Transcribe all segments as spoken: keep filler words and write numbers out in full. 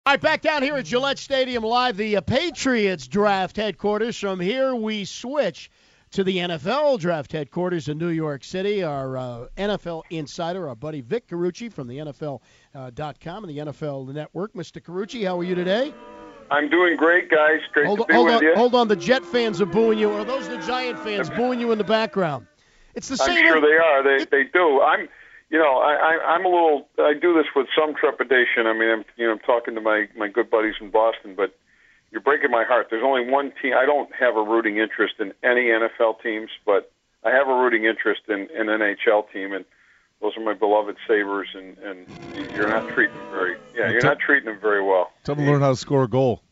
All right, back down here at Gillette Stadium Live, the uh, Patriots draft headquarters. From here, we switch to the N F L draft headquarters in New York City. Our uh, N F L insider, our buddy Vic Carucci from the N F L dot com and the N F L Network. Mister Carucci, how are you today? I'm doing great, guys. Great hold, to be hold with on, you. Hold on, the Jet fans are booing you. Are those the Giant fans booing you in the background? It's the same. I'm sure they are. They they do. I'm. You know, I, I, I'm a little. I do this with some trepidation. I mean, I'm, you know, I'm talking to my, my good buddies in Boston, but you're breaking my heart. There's only one team. I don't have a rooting interest in any N F L teams, but I have a rooting interest in an N H L team, and those are my beloved Sabres. And, and you're not treating them very. Yeah, you're not treating them very well. Tell them to learn how to score a goal.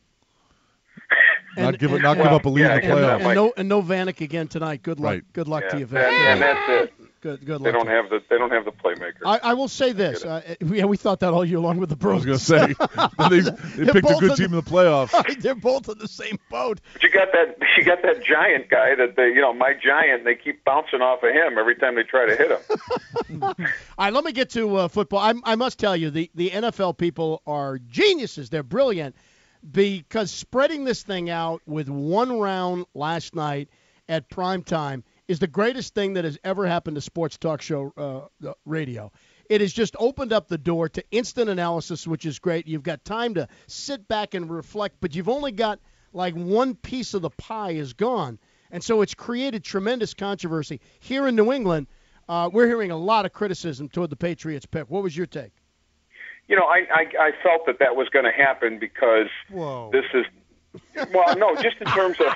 And, not give, and, not and, give up a lead yeah, in the and, playoffs. and, and no and no Vanek again tonight. Good luck. Right. Good luck Yeah, to you, Vic. and, and that's it. Good, good luck. They don't to you. have the. They don't have the playmaker. I, I will say this. Uh, yeah, we thought that all year long with the I Bruins. was going to say, but they, they picked a good team in the playoffs. They're both in the same boat. But you got that. You got that giant guy that they. You know, my giant. They keep bouncing off of him every time they try to hit him. All right, let me get to uh, football. I, I must tell you, the, the N F L people are geniuses. They're brilliant because spreading this thing out with one round last night at prime time is the greatest thing that has ever happened to sports talk show uh, radio. It has just opened up the door to instant analysis, which is great. You've got time to sit back and reflect, but you've only got like one piece of the pie is gone. And so it's created tremendous controversy. Here in New England, uh, we're hearing a lot of criticism toward the Patriots pick. What was your take? You know, I I, I felt that that was going to happen because Whoa. this is. Well, no, just in terms of,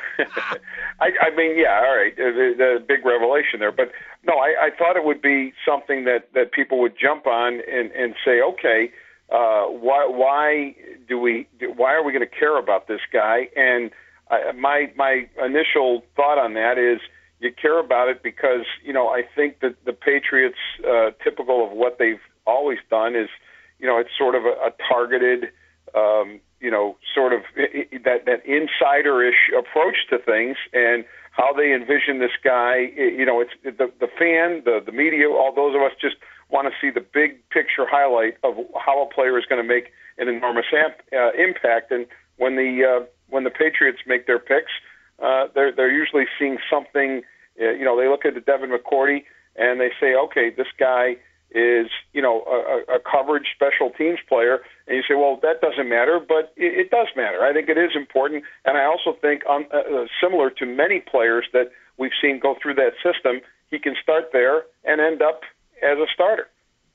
I, I mean, yeah, all right, the, the big revelation there. But no, I, I thought it would be something that, that people would jump on and, and say, okay, uh, why why do we why are we going to care about this guy? And I, my my initial thought on that is you care about it because you know I think that the Patriots, uh, typical of what they've always done, is you know it's sort of a, a targeted. Um, you know, sort of that, that insider-ish approach to things and how they envision this guy. You know, it's the, the fan, the, the media, all those of us just want to see the big picture highlight of how a player is going to make an enormous amp, uh, impact. And when the uh, when the Patriots make their picks, uh, they're they're usually seeing something. Uh, you know, they look at the Devin McCourty and they say, okay, this guy is, you know, a, a coverage special teams player, and you say, well, that doesn't matter, but it, it does matter. I think it is important, and I also think, um, uh, similar to many players that we've seen go through that system, he can start there and end up as a starter.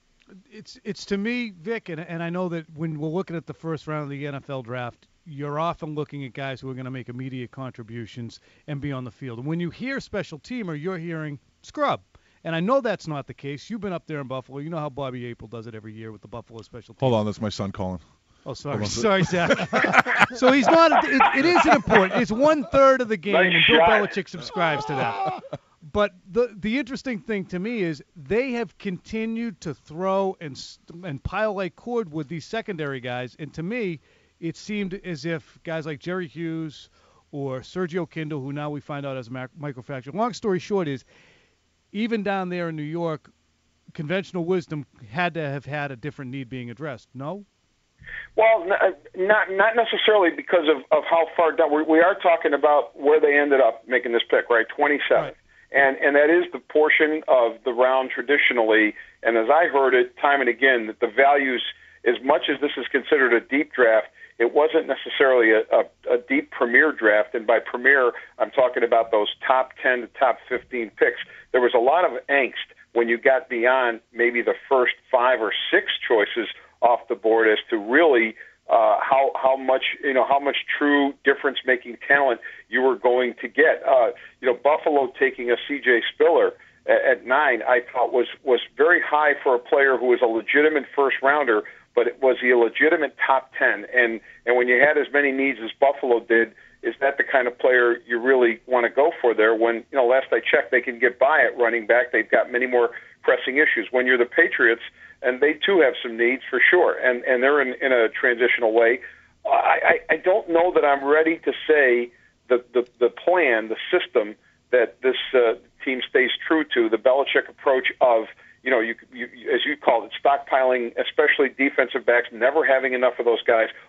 It's it's to me, Vic, and, and I know that when we're looking at the first round of the N F L draft, you're often looking at guys who are going to make immediate contributions and be on the field. And when you hear special teamer, you're hearing scrub. And I know that's not the case. You've been up there in Buffalo. You know how Bobby April does it every year with the Buffalo special team. Hold on, that's my son calling. Oh, sorry. Sorry, Zach. So he's not it, – it isn't important. It's one-third of the game, Nice and Bill shot. Belichick subscribes to that. But the the interesting thing to me is they have continued to throw and and pile like cord with these secondary guys. And to me, it seemed as if guys like Jerry Hughes or Sergio Kindle, who now we find out as a microfracture. Long story short is – even down there in New York, conventional wisdom had to have had a different need being addressed. No? Well, not not necessarily because of, of how far down. We, we are talking about where they ended up making this pick, right? twenty-seven. Right. And and that is the portion of the round traditionally, and as I heard it time and again, that the values, as much as this is considered a deep draft, it wasn't necessarily a, a, a deep premier draft, and by premier, I'm talking about those top ten to top fifteen picks. There was a lot of angst when you got beyond maybe the first five or six choices off the board as to really uh, how how much you know how much true difference-making talent you were going to get. Uh, you know, Buffalo taking a C J Spiller at, at nine, I thought was was very high for a player who was a legitimate first rounder. But it was he a legitimate top ten? And and when you had as many needs as Buffalo did, is that the kind of player you really want to go for there? When, you know, last I checked, they can get by at running back. They've got many more pressing issues. When you're the Patriots, and they too have some needs for sure, and and they're in, in a transitional way, I, I, I don't know that I'm ready to say the, the, the plan, the system that this uh, team stays true to, the Belichick approach of, you know, you, you, as you called it, stockpiling, especially defensive backs, never having enough of those guys,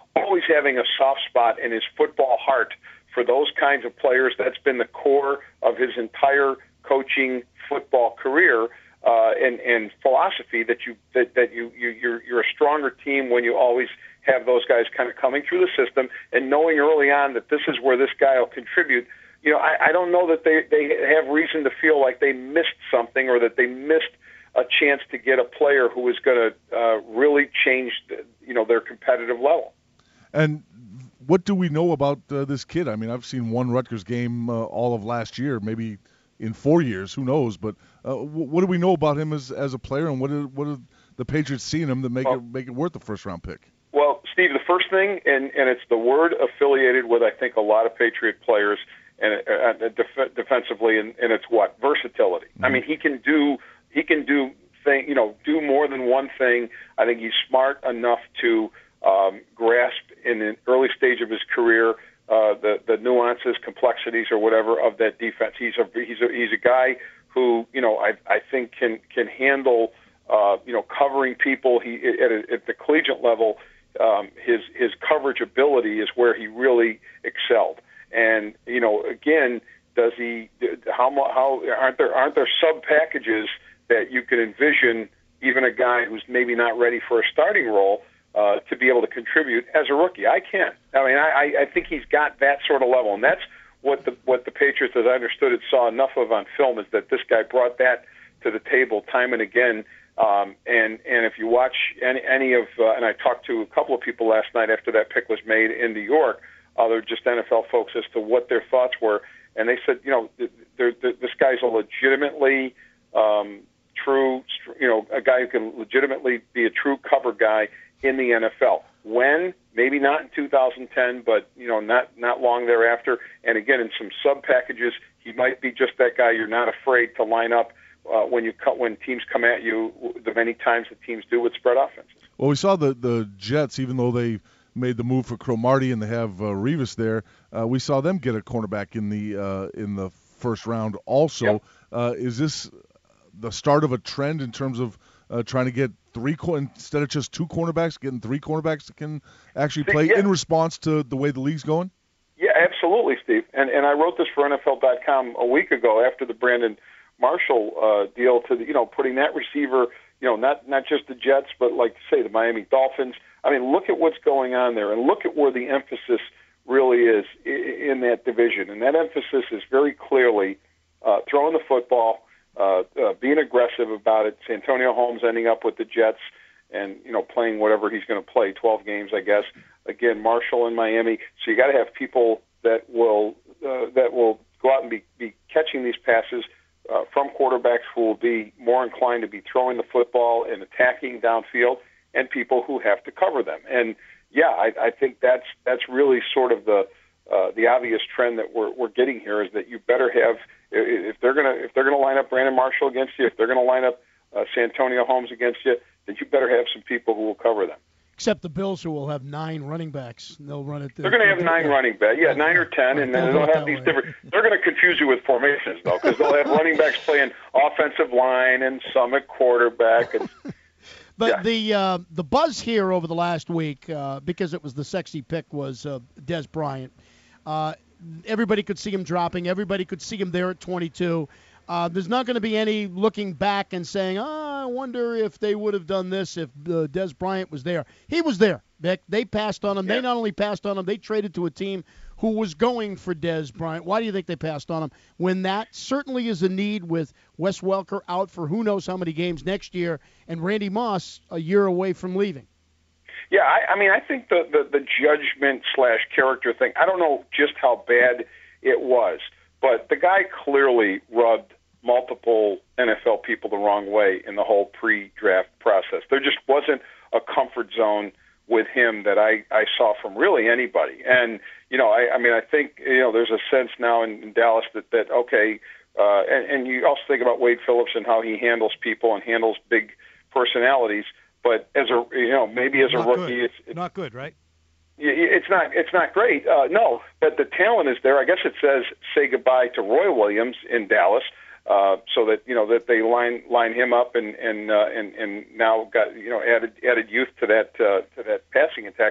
always having a soft spot in his football heart for those kinds of players. That's been the core of his entire coaching football career uh, and, and philosophy. That you that, that you, you you're you're a stronger team when you always have those guys kind of coming through the system and knowing early on that this is where this guy will contribute. You know, I, I don't know that they, they have reason to feel like they missed something or that they missed a chance to get a player who is going to uh, really change, the, you know, their competitive level. And what do we know about uh, this kid? I mean, I've seen one Rutgers game uh, all of last year, maybe in four years, who knows? But uh, what do we know about him as as a player, and what are, what are the Patriots seeing him to make well, it make it worth the first round pick? Well, Steve, the first thing, and, and it's the word affiliated with, I think, a lot of Patriot players and uh, def- defensively, and, and it's what? Versatility. Mm-hmm. I mean, he can do he can do thing, you know, do more than one thing. I think he's smart enough to um, grasp in an early stage of his career uh, the the nuances, complexities, or whatever of that defense. He's a he's a he's a guy who, you know, I I think can can handle uh, you know covering people. He at, a, at the collegiate level. Um, his his coverage ability is where he really excelled, and you know again, does he how how aren't there aren't there sub packages that you can envision even a guy who's maybe not ready for a starting role uh, to be able to contribute as a rookie? I can. I mean, I, I think he's got that sort of level, and that's what the what the Patriots, as I understood it, saw enough of on film is that this guy brought that to the table time and again. Um, and, and if you watch any, any of, uh, and I talked to a couple of people last night after that pick was made in New York, uh, they're just N F L folks as to what their thoughts were. And they said, you know, they're, they're, this guy's a legitimately um, true, you know, a guy who can legitimately be a true cover guy in the N F L. When? Maybe not in two thousand ten, but, you know, not, not long thereafter. And again, in some sub packages, he might be just that guy you're not afraid to line up Uh, when you cut, when teams come at you, the many times that teams do with spread offenses. Well, we saw the the Jets, even though they made the move for Cromartie and they have uh, Revis there, uh, we saw them get a cornerback in the uh, in the first round. Also, yep. uh, is this the start of a trend in terms of uh, trying to get three cor- instead of just two cornerbacks, getting three cornerbacks that can actually play yeah. in response to the way the league's going? Yeah, absolutely, Steve. And and I wrote this for N F L dot com a week ago after the Brandon Marshall uh, deal to the, you know, putting that receiver, you know, not not just the Jets, but like say the Miami Dolphins. I mean, look at what's going on there, and look at where the emphasis really is in that division. And that emphasis is very clearly uh, throwing the football, uh, uh, being aggressive about it. Santonio Holmes ending up with the Jets, and you know, playing whatever he's going to play, twelve games, I guess. Again, Marshall in Miami. So you got to have people that will uh, that will go out and be, be catching these passes. Uh, from quarterbacks who will be more inclined to be throwing the football and attacking downfield, and people who have to cover them. And yeah, I, I think that's that's really sort of the uh, the obvious trend that we're we're getting here is that you better have if they're gonna if they're gonna line up Brandon Marshall against you, if they're gonna line up uh, Santonio Holmes against you, then you better have some people who will cover them. Except the Bills, who will have nine running backs. They'll run it. They're going to have nine yeah. running backs. Yeah, nine or ten, and then they'll have these way. different. They're going to confuse you with formations, though, because they'll have running backs playing offensive line and some at quarterback. And, but yeah. the uh, the buzz here over the last week, uh, because it was the sexy pick, was uh, Dez Bryant. Uh, everybody could see him dropping. Everybody could see him there at twenty-two. Uh, there's not going to be any looking back and saying, oh, I wonder if they would have done this if uh, Dez Bryant was there. He was there, Vic. They passed on him. Yeah. They not only passed on him, they traded to a team who was going for Dez Bryant. Why do you think they passed on him when that certainly is a need with Wes Welker out for who knows how many games next year and Randy Moss a year away from leaving? Yeah, I, I mean, I think the, the, the judgment slash character thing, I don't know just how bad it was, but the guy clearly rubbed multiple N F L people the wrong way in the whole pre-draft process. There just wasn't a comfort zone with him that I, I saw from really anybody. And, you know, I, I mean, I think, you know, there's a sense now in, in Dallas that, that okay, uh, and, and you also think about Wade Phillips and how he handles people and handles big personalities. But as a, you know, maybe as not a rookie, good. it's, it's not good, right? It's not. It's not great. Uh, no, but the talent is there. I guess it says say goodbye to Roy Williams in Dallas. Uh, so that you know that they line line him up and and uh, and and now got you know added added youth to that uh, to that passing attack.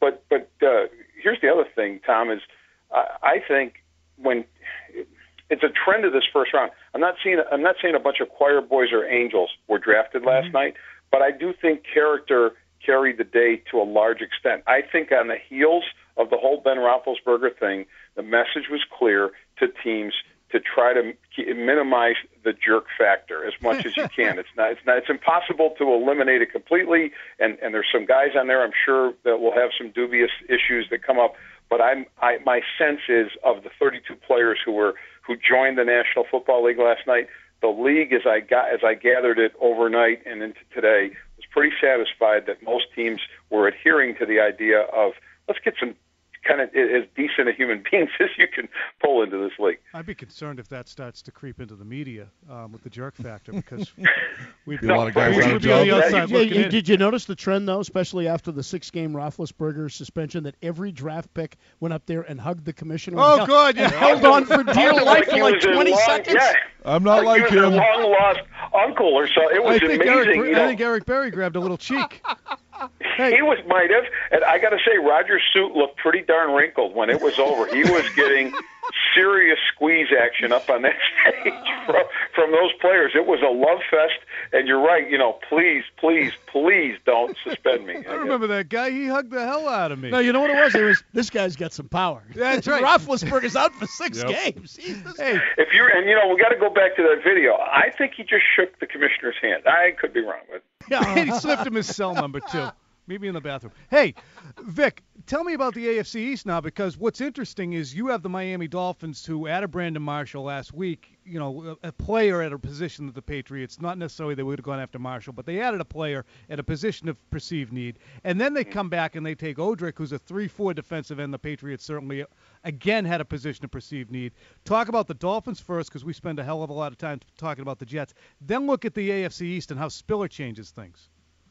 but but uh, here's the other thing, Tom, is I, I think when it's a trend of this first round. I'm not seeing I'm not saying a bunch of choir boys or angels were drafted last mm-hmm. night, but I do think character carried the day to a large extent. I think on the heels of the whole Ben Roethlisberger thing, the message was clear to teams to try to minimize the jerk factor as much as you can. It's not, it's not, it's impossible to eliminate it completely. And, and there's some guys on there, I'm sure, that will have some dubious issues that come up. But I'm, I, my sense is of the thirty-two players who were who joined the National Football League last night, the league, as I got, as I gathered it overnight and into today, was pretty satisfied that most teams were adhering to the idea of let's get some kind of as decent a human beings as you can pull into this league. I'd be concerned if that starts to creep into the media um, with the jerk factor, because we'd be a lot of guys we on would the be on the job. outside Yeah, looking you- in. did you notice the trend, though, especially after the six-game Roethlisberger suspension, that every draft pick went up there and hugged the commissioner? Oh, and held- good, yeah. and held on for dear Like life he for like was a twenty long- seconds. Yeah. I'm not Like like he was him. a long-lost uncle or so. It was I think amazing. Eric, you know. I think Eric Berry grabbed a little cheek. Hey. He was might have, and I got to say, Roger's suit looked pretty darn wrinkled when it was over. He was getting serious squeeze action up on that stage from, from those players. It was a love fest, and you're right. You know, please, please, please don't suspend me. I remember that guy. He hugged the hell out of me. No, you know what it was? It was this guy's got some power. That's right. Roethlisberger's out for six Yep. games. He's this Hey, If you're, and you know, we got to go back to that video. I think he just shook the commissioner's hand. I could be wrong with. and he slipped him his cell number, too. Meet me in the bathroom. Hey, Vic, tell me about the A F C East now, because what's interesting is you have the Miami Dolphins, who added Brandon Marshall last week, you know, a, a player at a position that the Patriots, not necessarily they would have gone after Marshall, but they added a player at a position of perceived need. And then they come back and they take Odrick, who's a three four defensive end. The Patriots certainly, again, had a position of perceived need. Talk about the Dolphins first, because we spend a hell of a lot of time talking about the Jets. Then look at the A F C East and how Spiller changes things.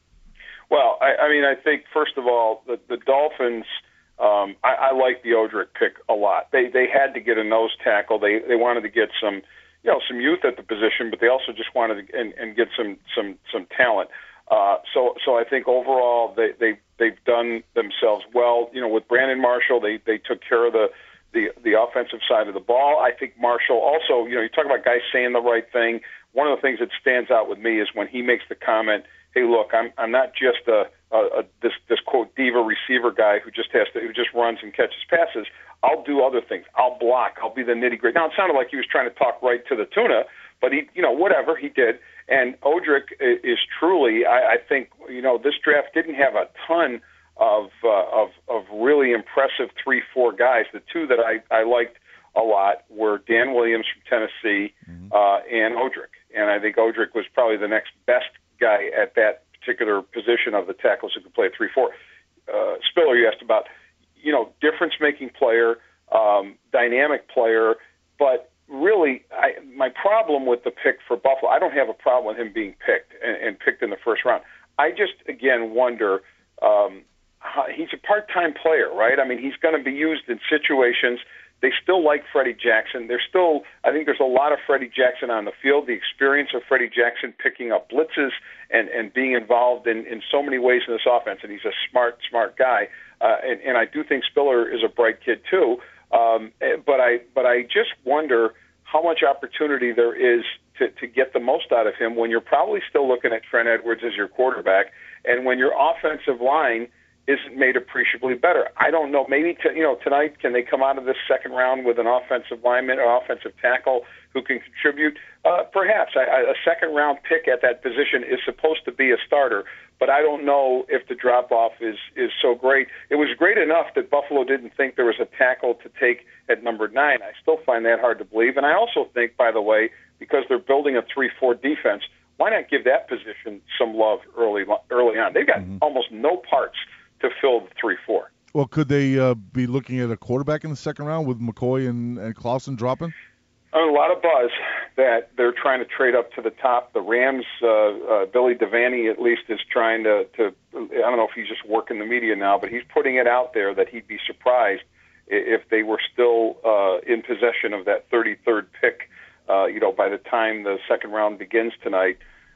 Well, I, I mean, I think first of all, the, the Dolphins. Um, I, I like the Odrick pick a lot. They they had to get a nose tackle. They they wanted to get some, you know, some youth at the position, but they also just wanted to and, and get some some some talent. Uh, so so I think overall they they they've done themselves well. You know, with Brandon Marshall, they they took care of the. The, the offensive side of the ball. I think Marshall also, you know, you talk about guys saying the right thing. One of the things that stands out with me is when he makes the comment, "Hey, look, I'm I'm not just a, a, a this this quote diva receiver guy who just has to who just runs and catches passes. I'll do other things. I'll block. I'll be the nitty gritty." Now it sounded like he was trying to talk right to the tuna, but he, you know, whatever he did. And Odrick is truly, I, I think, you know, this draft didn't have a ton of uh, of of really impressive three four guys. The two that I, I liked a lot were Dan Williams from Tennessee mm-hmm. uh, and Odrick, and I think Odrick was probably the next best guy at that particular position of the tackles who could play a three four. Uh, Spiller, you asked about, you know, difference making player, um, dynamic player, but really, I, my problem with the pick for Buffalo, I don't have a problem with him being picked and, and picked in the first round. I just again wonder. Um, He's a part-time player, right? I mean, he's going to be used in situations. They still like Freddie Jackson. There's still, I think there's a lot of Freddie Jackson on the field. The experience of Freddie Jackson picking up blitzes and, and being involved in, in so many ways in this offense, and he's a smart, smart guy. Uh, and, and I do think Spiller is a bright kid too. Um, but I, but I just wonder how much opportunity there is to, to get the most out of him when you're probably still looking at Trent Edwards as your quarterback, and when your offensive line isn't made appreciably better. I don't know. Maybe to, you know tonight, can they come out of this second round with an offensive lineman or offensive tackle who can contribute? Uh, perhaps a, a second round pick at that position is supposed to be a starter, but I don't know if the drop off is is so great. It was great enough that Buffalo didn't think there was a tackle to take at number nine. I still find that hard to believe, and I also think, by the way, because they're building a three four defense, why not give that position some love early early on? They've got mm-hmm. almost no parts to fill the three four. Well, could they uh, be looking at a quarterback in the second round with McCoy and, and Clausen dropping? A lot of buzz that they're trying to trade up to the top. The Rams, uh, uh, Billy Devaney at least is trying to, to, I don't know if he's just working the media now, but he's putting it out there that he'd be surprised if they were still uh, in possession of that thirty-third pick, uh, you know, by the time the second round begins tonight.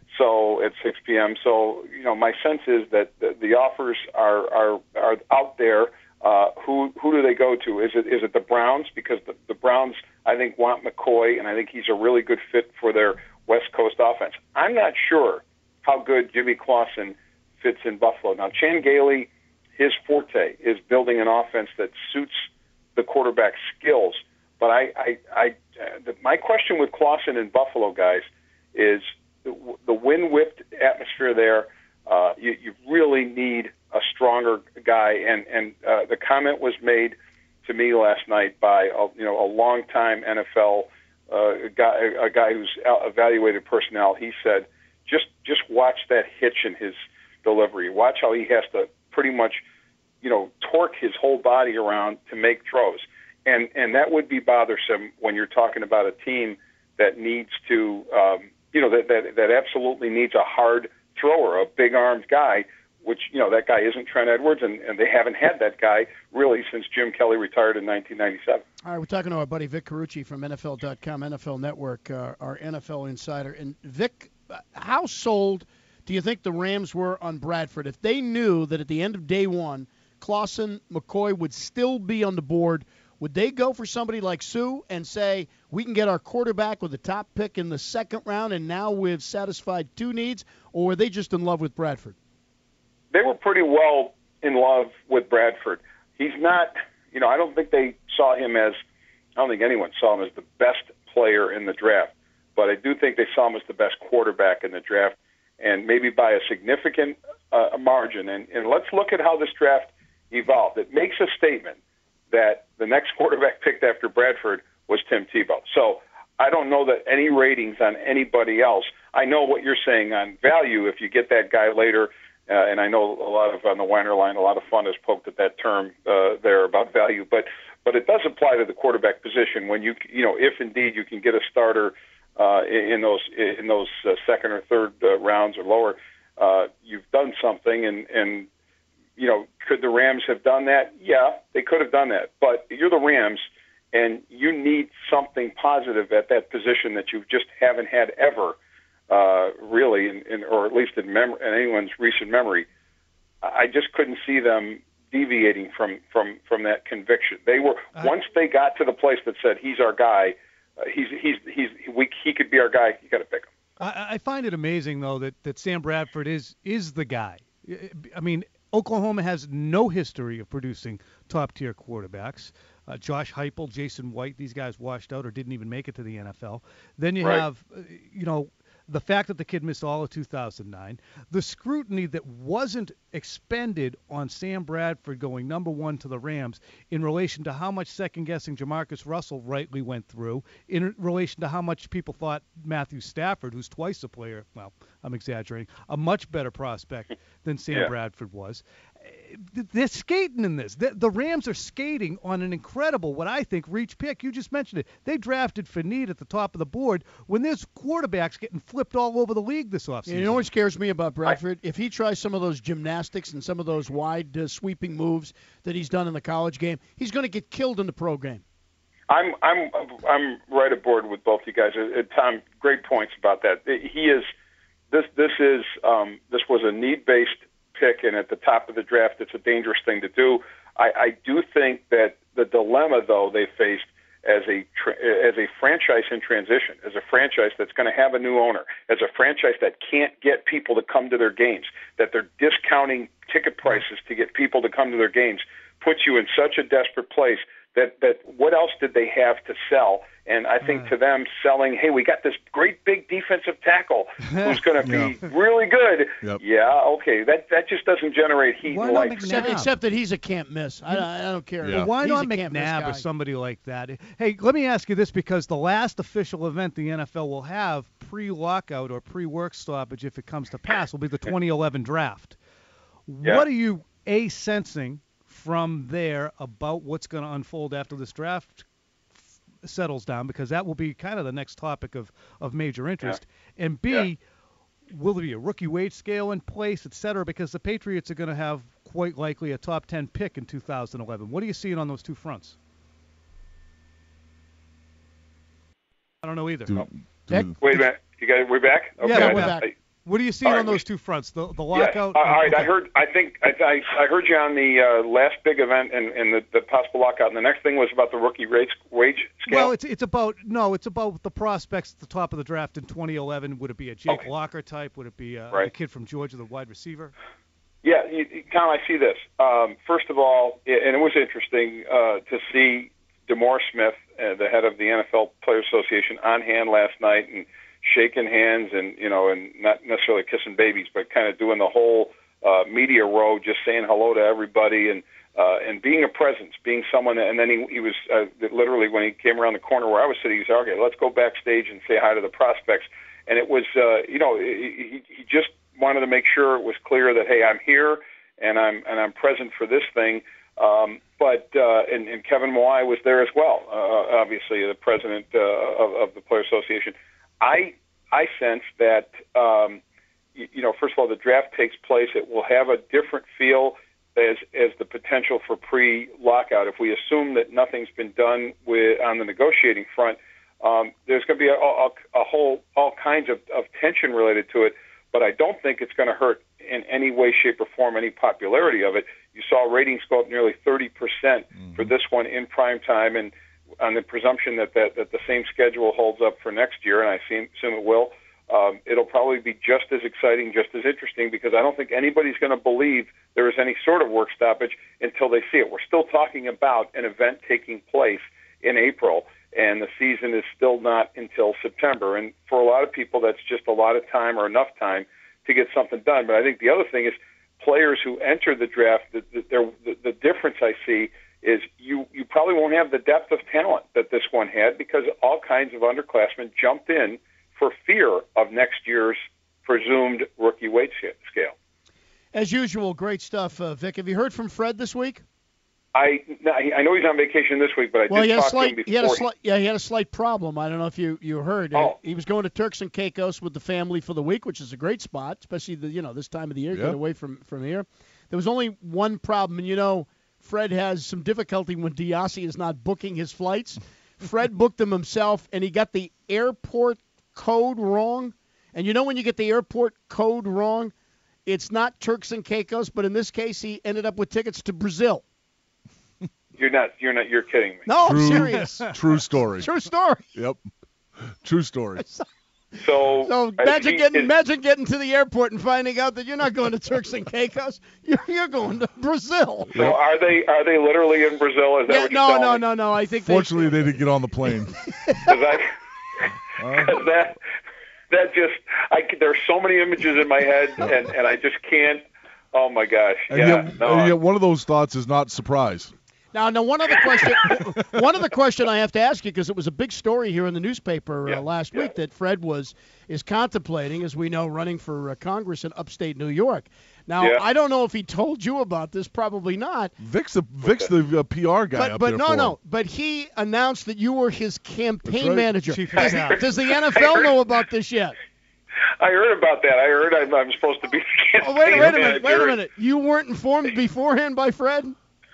So at six p.m. So you know, my sense is that the, the offers are are are out there. Uh, who who do they go to? Is it is it the Browns? Because the, the Browns, I think, want McCoy, and I think he's a really good fit for their West Coast offense. I'm not sure how good Jimmy Clausen fits in Buffalo. Now, Chan Gailey, his forte is building an offense that suits the quarterback's skills. But I, I, I uh, the, my question with Clausen in Buffalo, guys, is the, the wind-whipped atmosphere there. Uh, you, you really need a stronger guy, and and uh, the comment was made to me last night by a, you know a longtime N F L uh, guy, a guy who's evaluated personnel. He said, just just watch that hitch in his delivery. Watch how he has to pretty much, you know, torque his whole body around to make throws, and and that would be bothersome when you're talking about a team that needs to, um, you know, that that that absolutely needs a hard thrower, a big-armed guy, which, you know, that guy isn't Trent Edwards, and, and they haven't had that guy really since Jim Kelly retired in nineteen ninety-seven. All right, we're talking to our buddy Vic Carucci from N F L dot com, N F L Network, uh, our N F L insider. And, Vic, how sold do you think the Rams were on Bradford? If they knew that at the end of day one, Clausen, McCoy would still be on the board, would they go for somebody like Sue and say, we can get our quarterback with the top pick in the second round, and now we've satisfied two needs, or were they just in love with Bradford? They were pretty well in love with Bradford. He's not, you know, I don't think they saw him as, I don't think anyone saw him as the best player in the draft, but I do think they saw him as the best quarterback in the draft, and maybe by a significant uh, margin. And, and let's look at how this draft evolved. It makes a statement that the next quarterback picked after Bradford was Tim Tebow. So I don't know that any ratings on anybody else. I know what you're saying on value if you get that guy later, uh, and I know a lot of, on the Weiner line, a lot of fun has poked at that term uh, there about value, but but it does apply to the quarterback position when you, you know, if indeed you can get a starter uh, in those in those uh, second or third uh, rounds or lower, uh, you've done something, and, and you know, could the Rams have done that? Yeah, they could have done that. But you're the Rams, and you need something positive at that position that you just haven't had ever, uh, really, in, in, or at least in, mem- in anyone's recent memory. I just couldn't see them deviating from, from, from that conviction. They were uh, once they got to the place that said he's our guy, uh, he's he's he's we, he could be our guy. You got to pick him. I, I find it amazing though that, that Sam Bradford is is the guy. I mean, Oklahoma has no history of producing top-tier quarterbacks. Uh, Josh Heupel, Jason White, these guys washed out or didn't even make it to the N F L. Then you right. have, uh, you know, the fact that the kid missed all of two thousand nine, the scrutiny that wasn't expended on Sam Bradford going number one to the Rams in relation to how much second-guessing Jamarcus Russell rightly went through, in relation to how much people thought Matthew Stafford, who's twice a player, well, I'm exaggerating, a much better prospect than Sam yeah. Bradford was. They're skating in this. The, the Rams are skating on an incredible, what I think, reach pick. You just mentioned it. They drafted Fanid at the top of the board when there's quarterbacks getting flipped all over the league this offseason. You know what scares me about Bradford? If he tries some of those gymnastics and some of those wide uh, sweeping moves that he's done in the college game, he's going to get killed in the pro game. I'm I'm I'm right aboard with both you guys. Uh, Tom, great points about that. He is this this is um, this was a need-based pick, and at the top of the draft, it's a dangerous thing to do. I, I do think that the dilemma, though, they faced as a tra- as a franchise in transition, as a franchise that's going to have a new owner, as a franchise that can't get people to come to their games, that they're discounting ticket prices to get people to come to their games, puts you in such a desperate place that, that what else did they have to sell? And I think uh, to them selling, hey, we got this great big defensive tackle who's going to be yeah. really good. Yep. Yeah, okay, that that just doesn't generate heat why and light. Except, except that he's a can't miss. I, I don't care. Yeah. Well, why he's not McNabb or somebody like that? Hey, let me ask you this, because the last official event the N F L will have pre-lockout or pre-work stoppage, if it comes to pass, will be the twenty eleven draft. Yeah. What are you, A, sensing from there about what's going to unfold after this draft settles down, because that will be kind of the next topic of, of major interest, yeah. and B, yeah. will there be a rookie wage scale in place, et cetera, because the Patriots are going to have quite likely a top ten pick in two thousand eleven. What are you seeing on those two fronts? I don't know either. Do, do, Wait a minute. You guys, we're back? Okay. Yeah, we're back. What do you see on right, those we, two fronts? The the yeah. lockout. All right, okay. I heard. I think I, I, I heard you on the uh, last big event and, and the, the possible lockout. And the next thing was about the rookie wage wage scale. Well, it's it's about no, it's about the prospects at the top of the draft in twenty eleven. Would it be a Jake Okay. Locker type? Would it be a, Right. a kid from Georgia, the wide receiver? Yeah, you, you- Tom, I see this. Um, first of all, i- and it was interesting uh, to see DeMaure Smith, uh, the head of the N F L Players Association, on hand last night and shaking hands and, you know, and not necessarily kissing babies, but kind of doing the whole uh, media row, just saying hello to everybody and uh, and being a presence, being someone. And then he, he was uh, literally, when he came around the corner where I was sitting, he said, okay, let's go backstage and say hi to the prospects. And it was, uh, you know, he, he just wanted to make sure it was clear that, hey, I'm here and I'm and I'm present for this thing. Um, but uh, and, and Kevin Moai was there as well, uh, obviously the president uh, of, of the Players Association. I I sense that um, you, you know, first of all, the draft takes place. It will have a different feel as as the potential for pre-lockout. If we assume that nothing's been done with on the negotiating front, um, there's going to be a, a, a whole all kinds of, of tension related to it. But I don't think it's going to hurt in any way, shape, or form any popularity of it. You saw ratings go up nearly thirty percent mm-hmm. for this one in prime time, and on the presumption that, that, that the same schedule holds up for next year, and I assume, assume it will, um, it'll probably be just as exciting, just as interesting, because I don't think anybody's going to believe there is any sort of work stoppage until they see it. We're still talking about an event taking place in April, and the season is still not until September. And for a lot of people, that's just a lot of time or enough time to get something done. But I think the other thing is players who enter the draft, the, the, the, the difference I see is you, you probably won't have the depth of talent that this one had because all kinds of underclassmen jumped in for fear of next year's presumed rookie wage scale. As usual, great stuff, uh, Vic. Have you heard from Fred this week? I I know he's on vacation this week, but I well, did he had talk a slight, to him before. He had a slight, yeah, he had a slight problem. I don't know if you, you heard. Oh. He was going to Turks and Caicos with the family for the week, which is a great spot, especially the you know this time of the year, yeah. get away from, from here. There was only one problem, and you know Fred has some difficulty when Diassi is not booking his flights. Fred booked them himself, and he got the airport code wrong. And you know when you get the airport code wrong, it's not Turks and Caicos, but in this case, he ended up with tickets to Brazil. You're not. You're not. You're kidding me. No, True, I'm serious. True story. True story. Yep. True story. So, So imagine he, getting is, imagine getting to the airport and finding out that you're not going to Turks and Caicos. You're, you're going to Brazil. So are they are they literally in Brazil? Is that Yeah, what you're no, telling no, me? no, no. I think Fortunately, they, they didn't get on the plane. 'Cause I, cause that that just I there's so many images in my head and, and I just can't. Oh my gosh! And Yeah, yet, no, and yet one of those thoughts is not surprise. Now, now, one other question. one other question I have to ask you because it was a big story here in the newspaper Yeah, uh, last yeah. week that Fred was is contemplating, as we know, running for uh, Congress in upstate New York. Now, Yeah. I don't know if he told you about this. Probably not. Vic's the Vic's the uh, P R guy But up but there no for no. him. But he announced that you were his campaign That's right. manager. Chief of Does, staff. does the N F L know about this yet? I heard about that. I heard I'm, I'm supposed to be. The Oh, wait, campaign wait a minute. Wait a manager. minute. You weren't informed beforehand by Fred?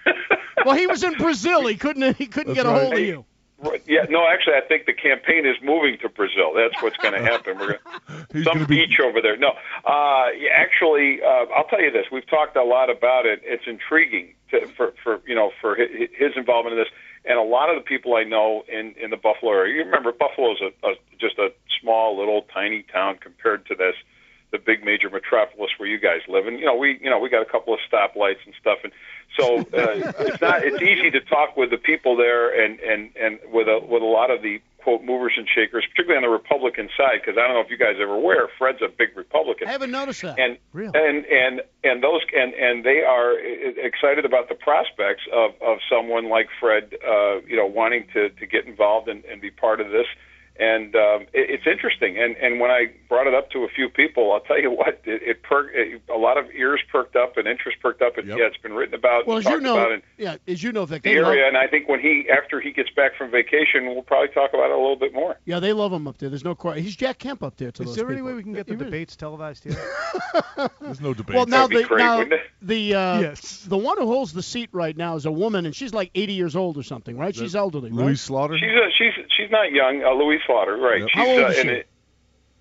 Well, he was in Brazil. He couldn't. He couldn't That's get a right. hold of you. Right, Yeah, no, actually, I think the campaign is moving to Brazil. That's what's going to happen. We're going He's some gonna be beach over there. No, uh, yeah, actually, uh, I'll tell you this. We've talked a lot about it. It's intriguing to, for for you know for his, his involvement in this, and a lot of the people I know in in the Buffalo area. You remember, Buffalo is a, a just a small, little, tiny town compared to this, the big major metropolis where you guys live. And you know, we you know we got a couple of stoplights and stuff, and so uh, it's not it's easy to talk with the people there and and and with a with a lot of the quote movers and shakers, particularly on the Republican side, because I don't know if you guys are aware, Fred's a big Republican. I haven't noticed that. And Really? and and and those and and they are excited about the prospects of of someone like Fred, uh, you know, wanting to to get involved and, and be part of this. And um, it, it's interesting. And and when I brought it up to a few people, I'll tell you what, it, it, per, it a lot of ears perked up and interest perked up. And Yep. yeah, it's been written about. Well, and as you talked about know, in yeah, as you know, Vic, the they love, area. And I think when he after he gets back from vacation, we'll probably talk about it a little bit more. yeah, they love him up there. There's no question. He's Jack Kemp up there to Is those there any people. way we can get the He really- debates televised here? there's no debate. Well, now That'd be the great, now wouldn't it? the uh, Yes. the one who holds the seat right now is a woman, and she's like eighty years old or something, right? She's elderly, right? Louise Slaughter. She's a, she's she's not young. Uh, Louise Slaughter, right? Yep. She's, How old uh, is and she? It,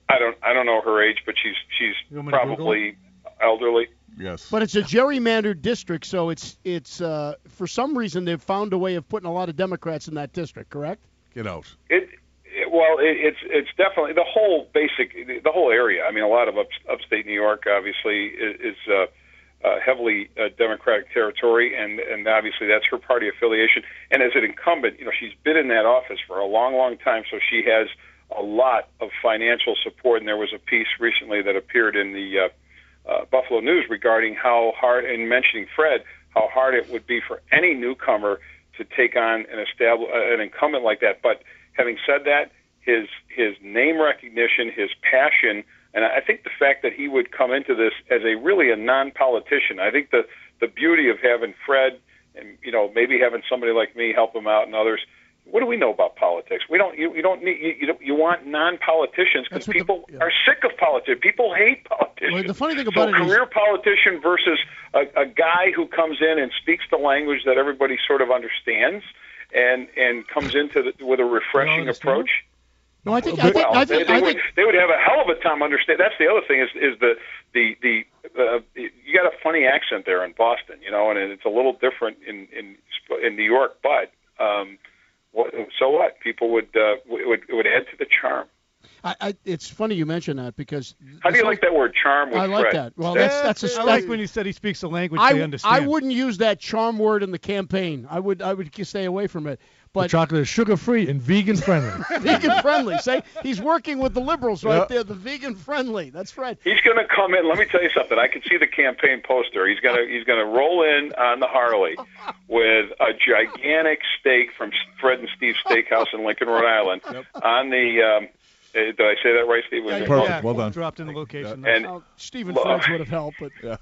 I don't I don't know her age, but she's she's probably elderly. Yes. But it's a gerrymandered district, so it's it's uh, for some reason they've found a way of putting a lot of Democrats in that district. Correct? Get out. It, it well, it, it's it's definitely the whole basic the whole area. I mean, a lot of up, upstate New York obviously is. is uh, Uh, heavily uh, Democratic territory, and, and obviously that's her party affiliation. And as an incumbent, you know, she's been in that office for a long, long time, so she has a lot of financial support. And there was a piece recently that appeared in the uh, uh, Buffalo News regarding how hard, in mentioning Fred, how hard it would be for any newcomer to take on an established, uh, an incumbent like that. But having said that, his his name recognition, his passion. And I think the fact that he would come into this as a really a non-politician, I think the the beauty of having Fred and, you know, maybe having somebody like me help him out and others. What do we know about politics? We don't. You, you don't need. You, you don't. You want non-politicians because people the, yeah. are sick of politics. People hate politicians. Well, the funny thing about so it a career is, politician versus a, a guy who comes in and speaks the language that everybody sort of understands and and comes into the, with a refreshing approach. No, I think I think well, I think, they, they, I would, think they would have a hell of a time understand. That's the other thing is is the the the uh, you got a funny accent there in Boston, you know, and it's a little different in in in New York, but um, what, so what? People would uh, would would add to the charm. I, I, it's funny you mention that because how do you like that word charm? With I like Fred? that. Well, Yeah, that's that's a I like when he said he speaks a language I, they understand. I wouldn't use that charm word in the campaign. I would I would stay away from it. But the chocolate is sugar-free and vegan-friendly. Vegan-friendly. Say he's working with the liberals right Yeah. there. The vegan-friendly. That's right. He's going to come in. Let me tell you something. I can see the campaign poster. He's going to he's going to roll in on the Harley with a gigantic steak from Fred and Steve's Steakhouse in Lincoln, Rhode Island. Yep. On the um, uh, did I say that right, Steve? Yeah, Perfect. Yeah, Well done. Dropped in the location. And Well, Stephen Well, French would have helped, but Yeah.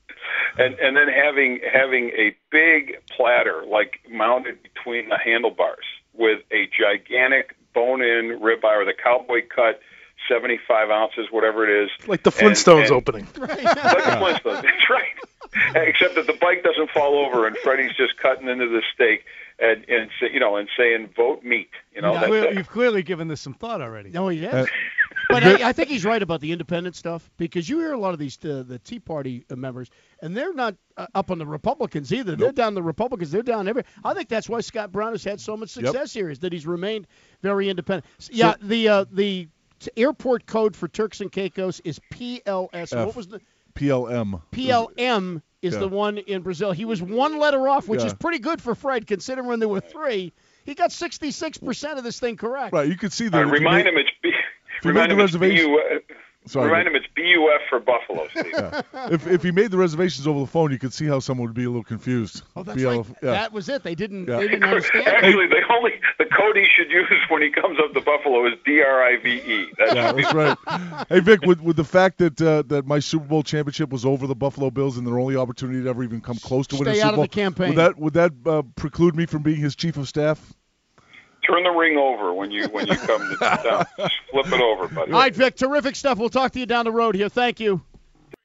and and then having having a big platter like mounted between the handlebars with a gigantic bone-in ribeye or the cowboy cut, seventy-five ounces, whatever it is. Like the And- Flintstones and- opening. Like the Flintstones. That's right. Except that the bike doesn't fall over, and Freddie's just cutting into the steak and and say, you know and saying vote meat. You know, Yeah. that's Well, it. you've clearly given this some thought already. no, he has. Uh, But I, I think he's right about the independent stuff because you hear a lot of these uh, the Tea Party uh, members, and they're not uh, up on the Republicans either. They're down the Republicans. They're down every. I think that's why Scott Brown has had so much success here is that he's remained very independent. S- Yeah, the uh, the t- airport code for Turks and Caicos is P L S. F. What was the P L M. P L M? Is Yeah. the one in Brazil. He was one letter off, which Yeah. is pretty good for Fred considering there were three. He got sixty-six percent of this thing correct. Right. You could see Uh, that. remind him it's B. you Remind made him the it's B reservation- U F. Sorry. Remind him it's B U F for Buffalo, Steve. Yeah. If if he made the reservations over the phone, you could see how someone would be a little confused. Oh, that's B L right. F yeah. That was it. They didn't. Yeah. They didn't understand. Actually, the only the code he should use when he comes up to Buffalo is D R I V E. That's Yeah, that's right. Hey, Vic, with, with the fact that uh, that my Super Bowl championship was over the Buffalo Bills and their only opportunity to ever even come close to winning a Stay Super out of Bowl, the campaign. would that would that uh, preclude me from being his chief of staff? Turn the ring over when you when you come to town. Just flip it over, buddy. All right, Vic. Terrific stuff. We'll talk to you down the road here. Thank you.